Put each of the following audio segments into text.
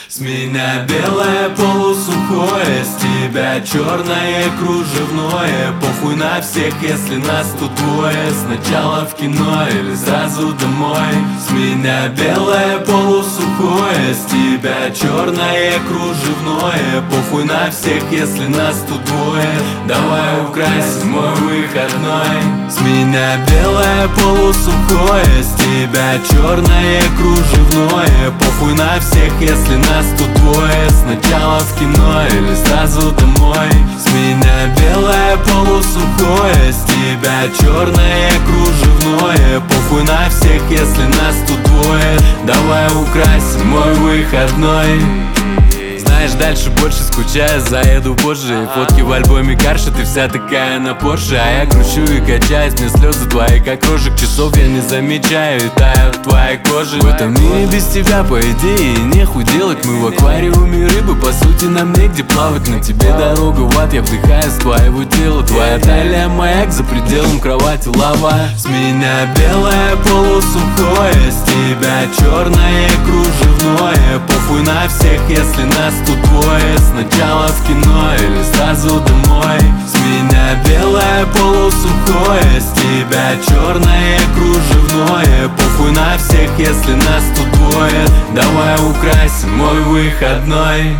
С меня белое полусухое, с тебя черное кружевное. Похуй на всех, если нас тут двое. Сначала в кино или сразу домой. С меня белое полусухое, с тебя черное кружевное. Похуй на всех, если нас тут двое. Давай украсим мой выходной. С меня белое полусухое, с тебя черное кружевное. Похуй на всех, если нас тут двое. Сначала в кино или сразу домой. С меня белое полусухое, с тебя черное кружевное. Похуй на всех, если нас тут двое. Давай украсим мой выходной. Знаешь, дальше больше скучаю, заеду позже. Фотки в альбоме Карша, ты вся такая на Порше. А я кручу и качаюсь, мне слезы твои как рожек. Часов я не замечаю и таю в твоей коже. В этом мире без тебя, по идее, нехуй делать. Мы в аквариуме рыбы, по сути нам негде плавать. На тебе дорога в ад, я вдыхаю с твоего тела. Твоя талия маяк, за пределом кровати лава. С меня белое полусухое, с тебя черное кружевное. Похуй на всех, если нас тут двое. Сначала в кино или сразу домой. С меня белое полусухое, с тебя черное кружевное. Похуй на всех, если нас тут двое. Давай украсим мой выходной.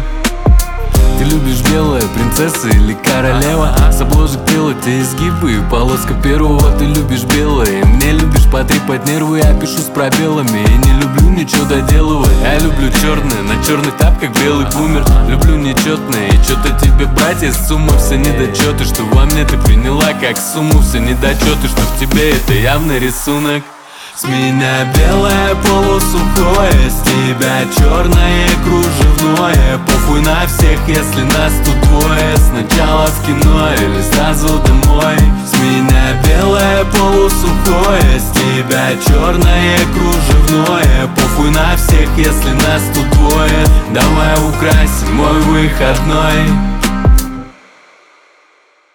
Ты любишь белая принцесса или королева? С обложек тела те изгибы, полоска первого. Ты любишь белое, мне любишь потрепать нервы. Я пишу с пробелами и не люблю ничего доделывать. Я люблю черное, на черных тапках белый бумер. Люблю нечетное, и что-то тебе брать из суммы все недочеты. Что во мне ты приняла как сумму все недочеты. Что в тебе это явный рисунок. С меня белое полусухое, с тебя черное кружевное. Похуй на всех, если нас тут двое. Сначала в кино или сразу домой. С меня белое полусухое, с тебя черное кружевное. Похуй на всех, если нас тут двое. Давай украсим мой выходной.